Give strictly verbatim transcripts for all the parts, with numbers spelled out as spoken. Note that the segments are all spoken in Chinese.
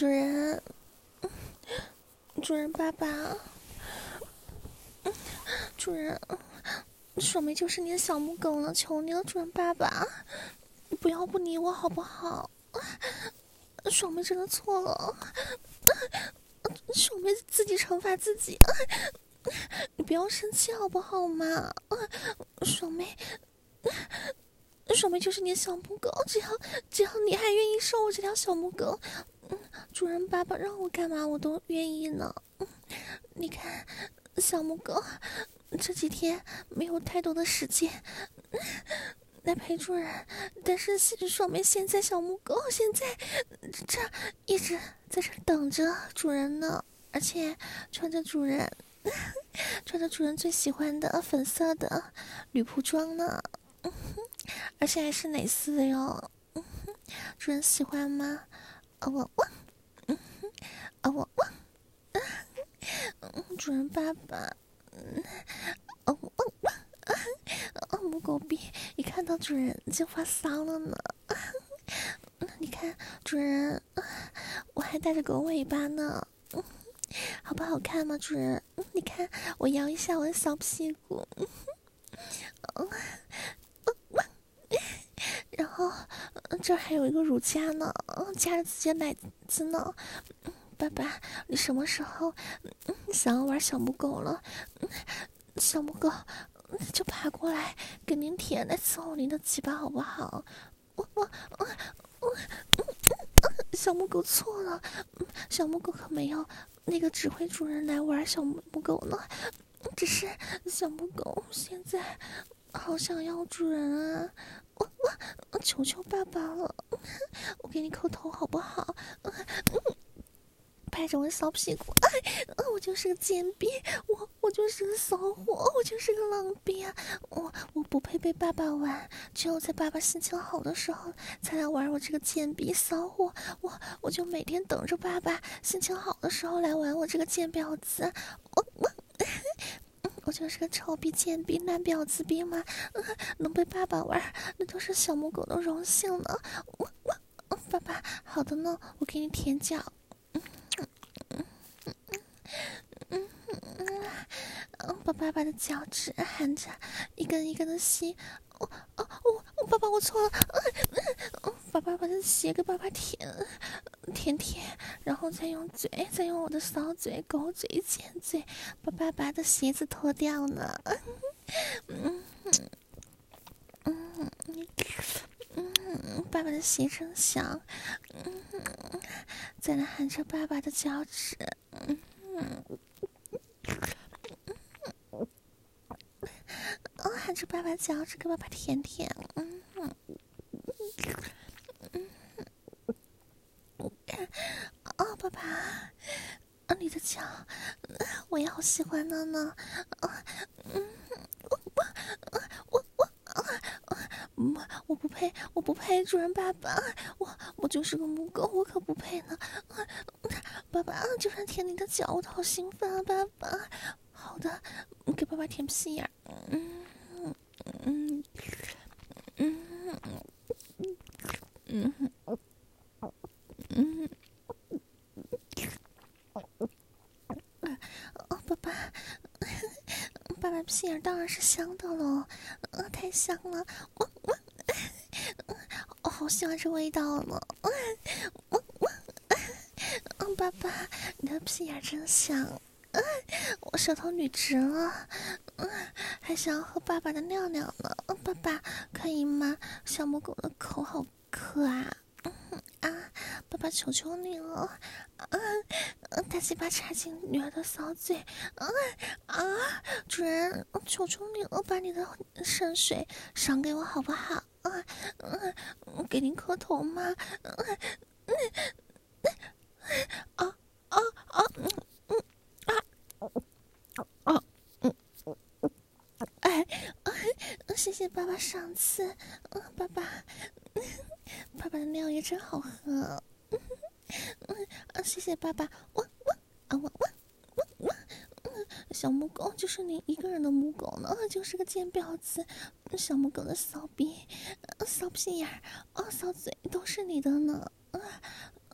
主人，主人爸爸，主人，爽妹就是你的小母狗了，求你了，主人爸爸，不要不理我好不好？爽妹真的错了，爽妹自己惩罚自己，你不要生气好不好嘛？爽妹。爽妹就是你的小母狗，只要只要你还愿意收我这条小母狗，嗯，主人爸爸让我干嘛我都愿意呢。嗯，你看，小母狗这几天没有太多的时间、嗯、来陪主人，但是爽妹现在小母狗现在这一直在这等着主人呢，而且穿着主人穿着主人最喜欢的粉色的女仆装呢。嗯，而且还是蕾丝的哟，嗯，主人喜欢吗？啊我我，嗯啊我我，嗯，主人爸爸，嗯，啊我我，啊母狗逼一看到主人就发骚了呢。你看主人，我还带着狗尾巴呢，嗯，好不好看吗？主人，你看我摇一下我的小屁股，嗯。然后，这还有一个乳夹呢，夹着自己的奶子呢。爸爸，你什么时候想要玩小母狗了？小母狗就爬过来给您舔，来伺候您的鸡巴好不好？我我我我，小母狗错了，小母狗可没有那个指挥主人来玩小母狗呢，只是小母狗现在好想要主人啊！我我求求爸爸了，我给你叩头好不好？拍着我的骚屁股，哎，我就是个贱逼，我我就是个骚货，我就是个浪逼啊！我我不配被爸爸玩，只有在爸爸心情好的时候才来玩我这个贱逼骚货。我我就每天等着爸爸心情好的时候来玩我这个贱婊子。我我。我就是个臭逼贱逼烂婊子逼嘛、嗯，能被爸爸玩那都是小母狗的荣幸呢。我我爸爸好的呢，我给你舔脚。嗯嗯嗯嗯嗯嗯，把爸爸的脚趾含着一根一根的吸。我哦我我爸爸我错了，嗯，把爸爸的鞋给爸爸舔舔舔，然后再用嘴再用我的骚嘴狗嘴尖嘴把爸爸的鞋子脱掉呢。嗯嗯嗯，爸爸的鞋真香。嗯，再来含着爸爸的脚趾。嗯哦，含着爸爸脚趾给爸爸舔舔。嗯嗯嗯哦，爸爸，啊，你的脚，我也好喜欢呢呢。啊，嗯，我我我我嗯，我不配，我不配，主人爸爸，我我就是个母狗，我可不配呢。啊，爸爸，就算舔你的脚，我都好兴奋啊，爸爸。好的，给爸爸舔屁眼。嗯嗯嗯嗯嗯嗯。哦，爸爸，爸爸屁眼当然是香的喽，呃，太香了，我我，我好喜欢这味道呢，我我我，嗯，爸爸，你的屁眼真香，嗯，我舌头捋直了，嗯，还想要喝爸爸的尿尿呢，嗯，爸爸可以吗？小母狗的口好渴啊。嗯啊，爸爸求求你了，啊，大鸡巴插进女儿的骚嘴，啊啊，主人，求求你了，把你的圣水赏给我好不好？啊，嗯，给您磕头吗？嗯嗯啊啊啊嗯嗯啊啊嗯哎哎，谢谢爸爸赏赐，嗯，爸爸，爸爸的尿也真好喝。嗯啊，谢谢爸爸，我我啊我我我我，嗯，小母狗就是你一个人的母狗呢，就是个贱婊子，小母狗的骚逼、骚屁眼儿、哦骚嘴都是你的呢，啊啊，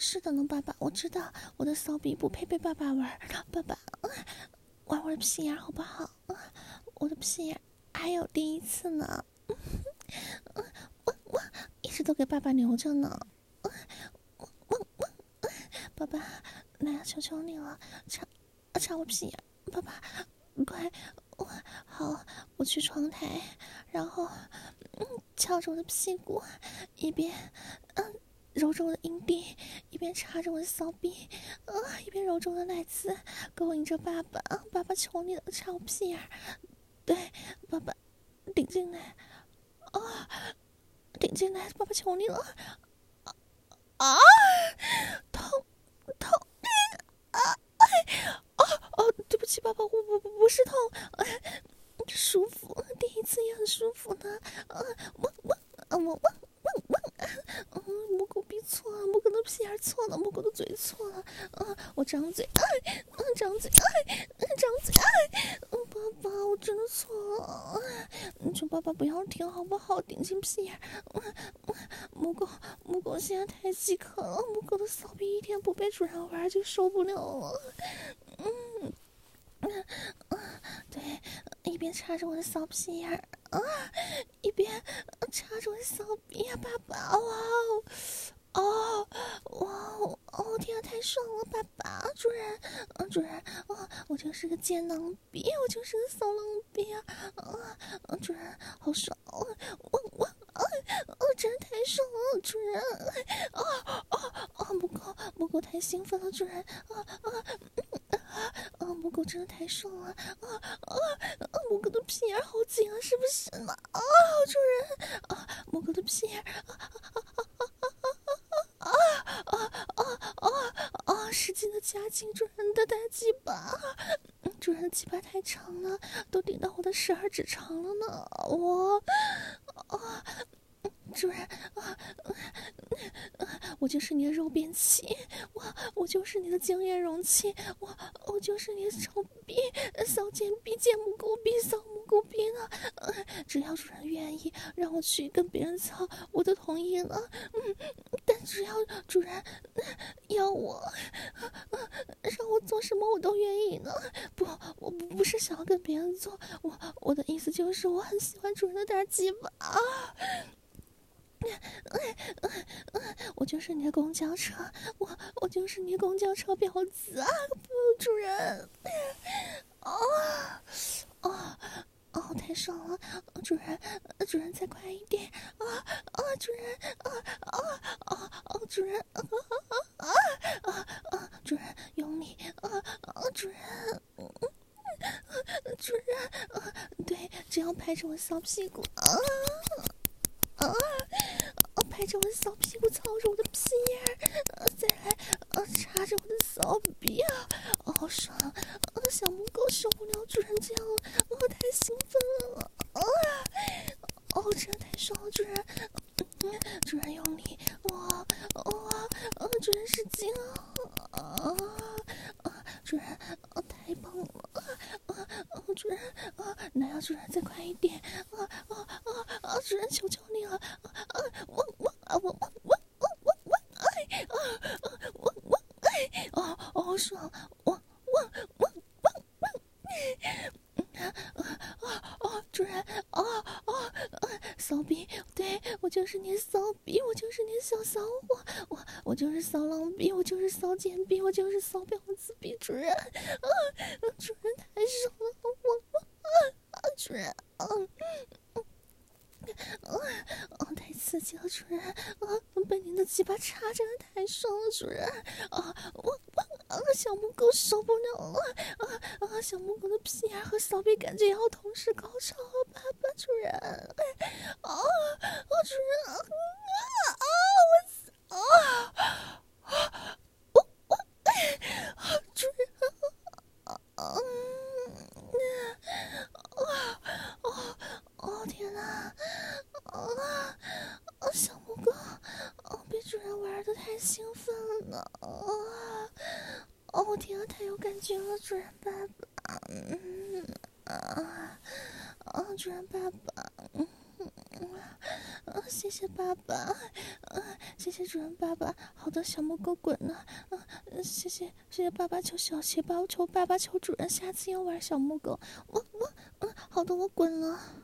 是的呢，爸爸，我知道我的骚逼不配被爸爸玩，爸爸，玩我的屁眼好不好？我的屁眼还有第一次呢，我我一直都给爸爸留着呢，我我我，爸爸，那求求你了，插插我屁眼，爸爸，快，我好，我去窗台，然后嗯翘着我的屁股，一边嗯。揉着我的阴蒂，一边插着我的骚逼，啊、呃，一边揉着我的奶子，勾引着爸爸。爸爸，求你了，插我屁眼儿，对，爸爸，顶进来，啊、哦，顶进来，爸爸，求你了，啊，痛，痛，啊，哦哦，对不起，爸爸，我不不不是痛，呃，舒服，第一次也很舒服呢，啊，我我我我。嗯，蘑菇逼错了，蘑菇的屁眼错了，蘑菇的嘴错了。啊，我张嘴，哎，嗯，张嘴，哎，张嘴，哎，嗯，爸爸，我真的错了。你求爸爸不要停，好不好？顶进屁眼。嗯嗯，蘑菇，蘑菇现在太饥渴了，蘑菇的骚逼一天不被主人玩就受不了了。嗯。嗯嗯，对，一边插着我的骚屁眼儿啊，一边插着我的骚逼呀，爸爸，哇哦，哦，哇哦，哦，天啊，太爽了，爸爸，主人，嗯，主人，啊，我就是个贱囊逼，我就是个骚狼逼啊，啊，主人，好爽，我我我，啊，啊，真是太爽了，主人，啊啊啊，不够，不够，太兴奋了，主人，啊啊。啊，蘑菇真的太爽了！啊啊啊！蘑菇的屁眼好紧啊，是不是呢？啊，主人！啊，蘑菇的屁眼！啊啊啊啊啊啊！使劲的夹紧主人的大鸡巴，主人的鸡巴太长了，都顶到我的十二指肠了呢！我啊！主人啊，我就是你的肉便器，我我就是你的精液容器，我我就是你的臭逼、骚贱逼、贱母狗逼、骚母狗逼呢、呃！只要主人愿意让我去跟别人操，我都同意了。嗯，但只要主人、呃、要我、呃，让我做什么我都愿意呢。不，我不不是想要跟别人做，我我的意思就是我很喜欢主人的大鸡巴。啊我就是你的公交车，我我就是你的公交车婊子啊！不，主人，哦哦哦，太爽了！主人，主人再快一点！啊啊，主人，啊啊啊啊，主人，啊啊啊啊，主人用力！啊啊，主人，主人，啊，对，只要拍着我骚屁股啊！啊！拍着我的骚屁股，操着我的屁眼儿，再来，呃，插着我的骚逼啊，哦，好爽！呃，小母狗受不了主人这样了，我太兴奋了，啊！哦，真的太爽了，主人，嗯，主人用力，哇，哇，呃，主人使劲啊，啊，啊，主人，啊，太棒了，啊，啊，主人，啊，那要主人再快一点，啊，啊，啊，啊，主人，求求你了，啊，啊，我，我，啊，我，我，我，我，我，我，哎，啊，啊，我，我，哎，哦，哦，好爽，我，我，我，我，我，啊啊啊！主人，啊啊啊！骚逼，对我就是你骚逼，我就是你小骚货，我我就是骚狼逼，我就是骚贱逼，我就是骚婊子逼！主人，啊，主人太爽了，我我啊啊！主人，啊。啊啊！太刺激了，主人！啊，被您的鸡巴插真的太爽了，主人！啊，我我啊，小母狗受不了了！啊啊，小母狗的屁眼和骚逼感觉要同时高潮了，爸爸，主人！啊啊，主人！啊啊！我死啊啊！我我啊，主人！啊啊！啊啊啊！天哪！啊啊！小母狗，哦，被主人玩的太兴奋了呢！啊！哦，天啊，太有感觉了，主人爸爸！嗯啊啊！主人爸爸！嗯啊！谢谢爸爸！ 谢谢主人爸爸。好的，小母狗滚了。嗯，谢谢谢谢爸爸，求小鞋包，求爸爸，求主人，下次要玩小母狗。我我嗯，好的，我滚了。